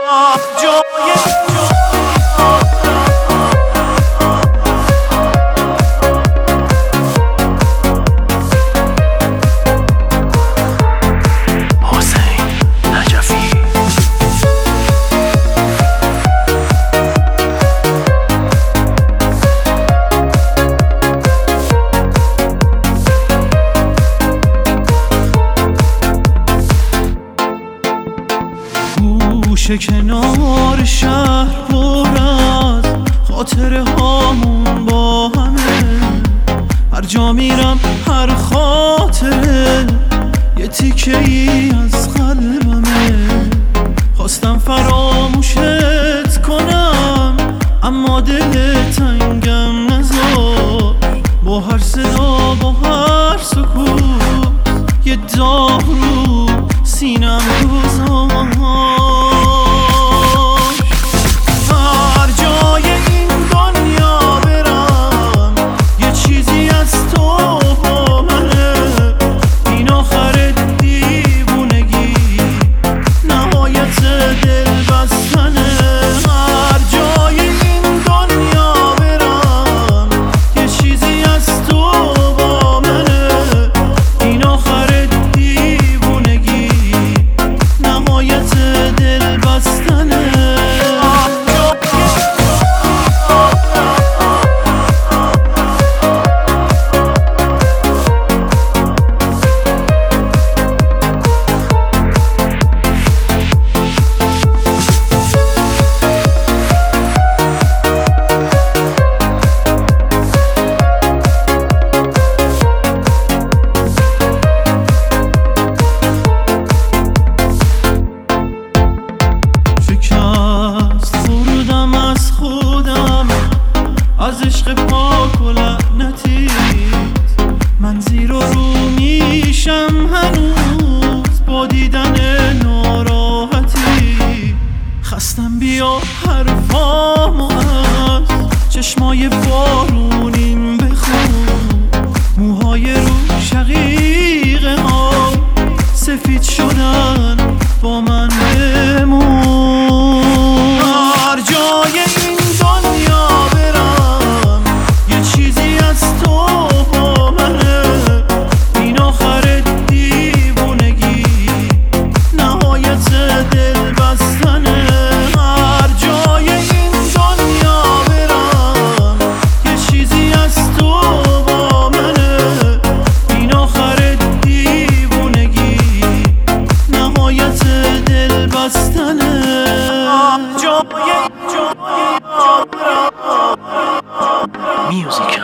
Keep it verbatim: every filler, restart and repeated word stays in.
گوشه کنار شهر پر از خاطره هامون با همه، هر جا میرم هر خاطره یه تیکه ای از قلبمه. خواستم فراموشت کنم اما دل تنگم نذار، با هر صدا با هر سکوت یه داغ رو سینم گذاشت. از عشق پاک و لعنتیت من زیر و رو میشم هنوز با دیدن ناراحتی. خستم بیا حرفامو از چشمای بارونیم بخون، موهای رو شقیقه ها سفید شدن با من بمون. هر جای این دنیا Music.